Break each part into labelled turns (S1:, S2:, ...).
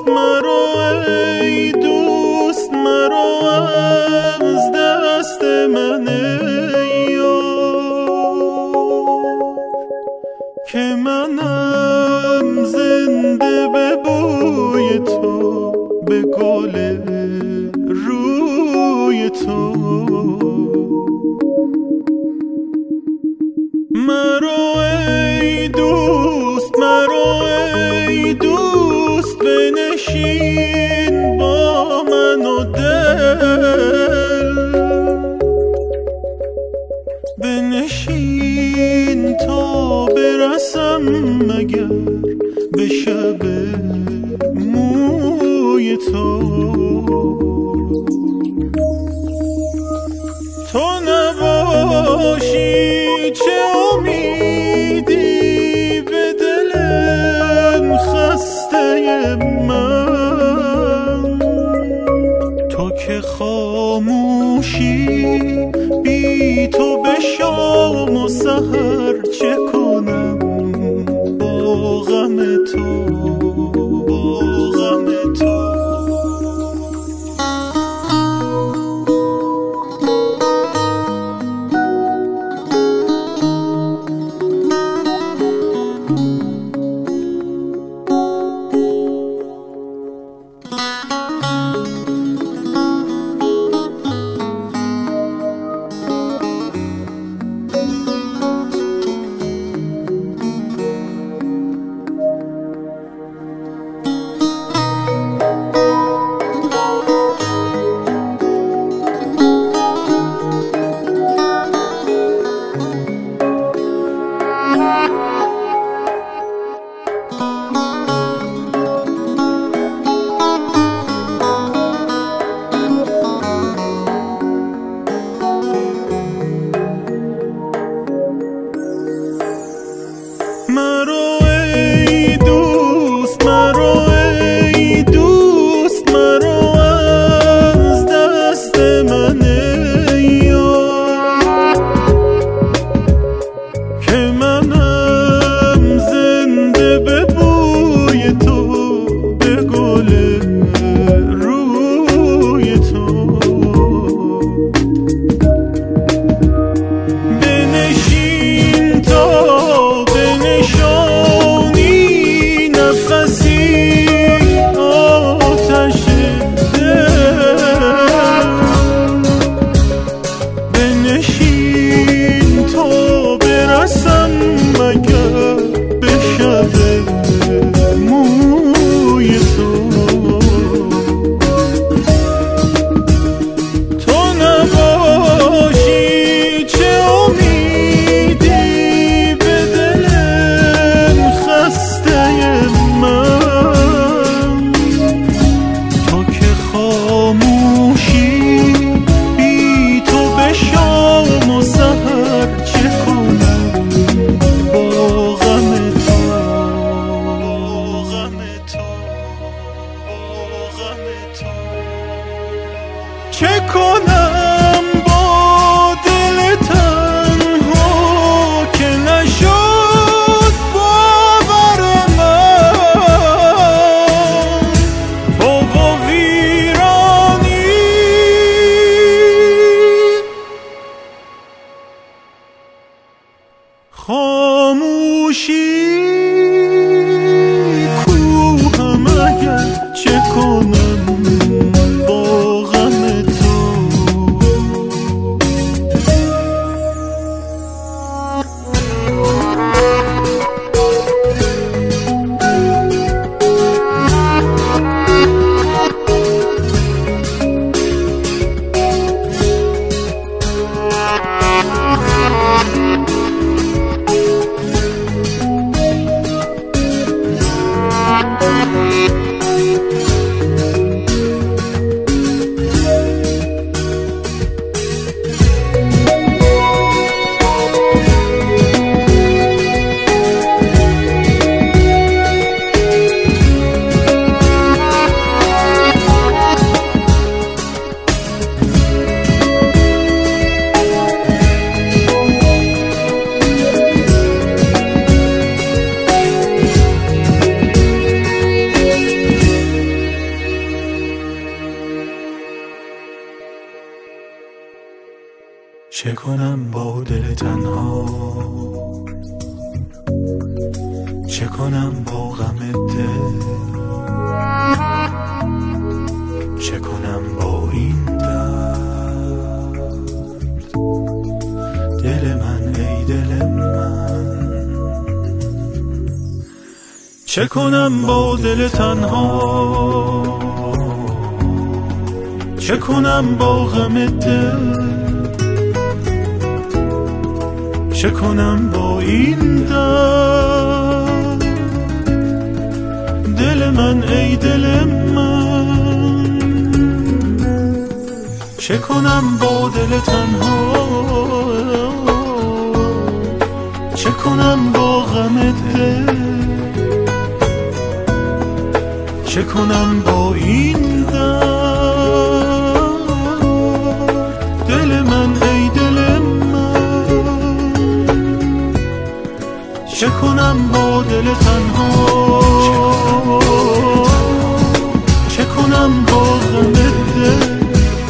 S1: مرو ای دوست مرو از دست من که منم زنده به بوی تو، به گل روی تو. مرو ای دوست مرو ای دوست، بنشین با من و دل، بنشین تا برسم مگر به شب موی تو. تو نباشی چه امیدی به دلم خسته من، تو که خاموشی بی تو به شام و سحر چه کنم با غم تو، با غم تو. مرو ای دوست مرو ای دوست، مرو از دست من که منم زنده به بوی تو، به گل روی تو. بنشین تا چه کنم با دل تنها که نشد باور من، تو و ویرانی خاموشی کوهم اگر چه کنم با غم تو. چه کنم با دل تنها، چه کنم با غم دل، چه کنم با این درد. دل من ای دل من، چه کنم با دل تنها، چه کنم با غم دل، چه کنم با این درد. دل من ای دل من، چه کنم با دل تنها، چه کنم با غم دل، چه کنم با این درد. دل من ای دل من، چه کنم با دل تنها، چه کنم با غم دل،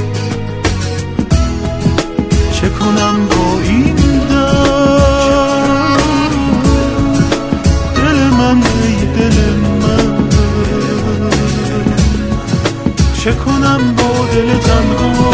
S1: چه کنم با این درد. دل من ای دل من، چه کنم با دل تنها،